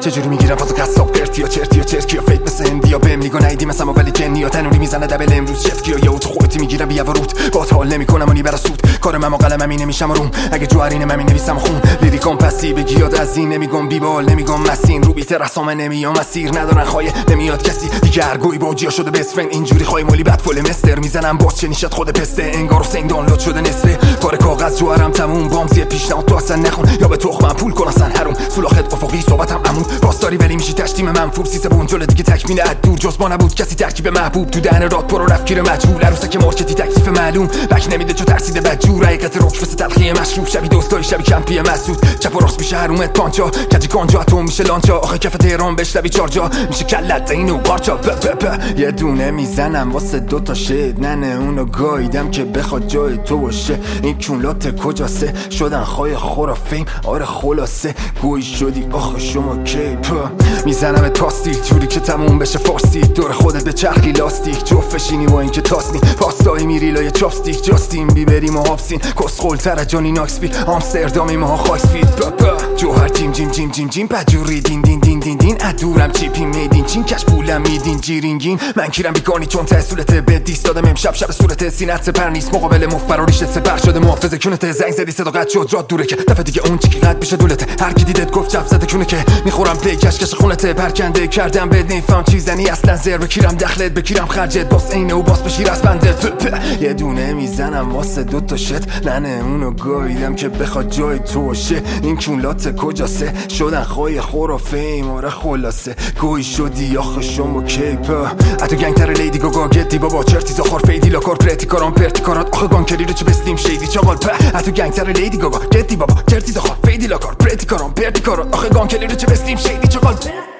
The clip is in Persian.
چجوری میگیرم فاز قصاب قرتی یا چرتی یا چرکی یا فیک مثل هندیا بهم لیگو نیدی مثلا ولی جنی یا تنوری میزنه دبل امروز شفتی یا تو خودتی میگیرم بیا وروت با حال نمیکنم اونی برا سود کار من و قلمم اینه میشم روم اگه جوارین من نمیسم خون لیریکم پسی بگی یاد از این نمیگم بیبال نمیگم مسین رو بیت رسام نمیام مسیر ندارن خواهی نمیاد کسی دیگه هرگوی باجیا شده بست فرند اینجوری خواهی مالی بعد فول مستر میزنم باز چه نیشت خود پسته انگار حسین دانلود شده نصفه کار کاغذ جوهرم تموم بامزی پیشنهاد تو اصلا نخون یا به تخمم پول کن اصلا حروم سولاخت افقی صحبتم عمود پاسداری ولی میشی تشتیم منفور سیسه بونجل دیگه تکمیل دور جز ما نبود کسی ترکیب محبوب تو دهن رات پرو رفکیر مجهول عروسک مارکتی تکلیف معلوم بک نمیده چو ترسیده بدجور حقیقت رک واسه تلخی مشروب شبی دوستای شبی کمپی مسعود چپ و راست میشه هرومت پانچا کجی کانجا تو میشه لانچا آخه کف تهران بشلوی چارجا میشه کلت اینو پارچا یه دونه میزنم واسه دوتا شد ننه اونو گاییدم که بخواد جای تو باشه این کولات کجاسه شدن خای خرافیم آره خلاصه گوی شدی آخه شما کیپ میزنم تاستیک جوری که تموم بشه فارسی دور خودت به چرخی لاستیک جفشینی با اینکه تاسنی پاستایی میری لای چاپستیک جاستین بیبریم و هابسین کسخول تر جانی ناکسپید آمستردامی ما خاکسپید جوهر جیم جیم جیم جیم جیم پجوری دین دین دین دین دین ادورم چیپی میدین چین کش پولم میدین جیرینگین من کیرم بیگانی چون تحصولت به دیست دادم امشب شب صورت سینت سپر نیست مقابل مفبر و ریشت سپر شده محافظ کونت زنگ زدی صدا قد شد راد دوره که دفعه دیگه اون چی که قد بشه دولته هر کی دیدت گفت جف زده کونه که میخورم پی کشکش خونته پرکنده کردم بد نمیفهم چیزنی اصلا زر بکیرم دخلت بکیرم خرجت باس اینه و باس بشیر از بنده یه دونه میزنم واسه دوتا شت ننه اونو گاییدم که بخواد جای تو باشه این کولات کجاسه شدن خای خرافیم آره خلاصه گوی شدی آخه شما کیپ اتو گنگتر لیدی گاگا گدی بابا چرتی زخار فیدی لاکار پرتی کاران پرتی کارات آخه گانکری رو چه بسلیم شیدی چاقال اتو گنگتر لیدی گاگا گدی بابا چرتی زخار فیدی لاکار پرتی کاران پرتی کارات آخه گانکری رو چه بسلیم شیدی چاقال